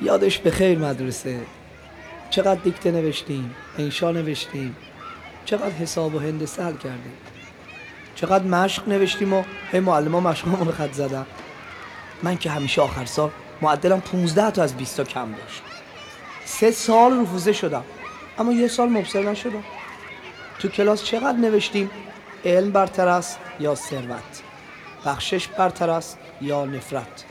یادش به خیر مدرسه. چقدر دیکته نوشتیم، انشا نوشتیم، چقدر حساب و هندسه حل کردیم، چقدر مشق نوشتیم و هی معلم ها مشقامون خط زدن. من که همیشه آخر سال معدلم 15 تا از 20 تا کم داشت. 3 سال رفوزه شدم اما 1 سال مبصر نشدم. تو کلاس چقدر نوشتیم علم برتر است یا ثروت، بخشش برتر است یا نفرت.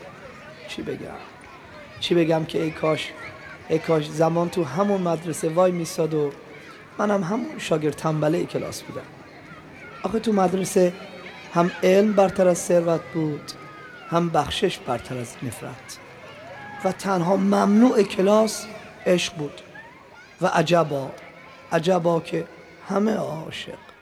چی بگم که ای کاش زمان تو همون مدرسه وای میستاد و منم همون شاگرد تنبله کلاس بودم. آخه تو مدرسه هم علم برتر از ثروت بود، هم بخشش برتر از نفرت و تنها ممنوع کلاس عشق بود. و عجبا که همه عاشق.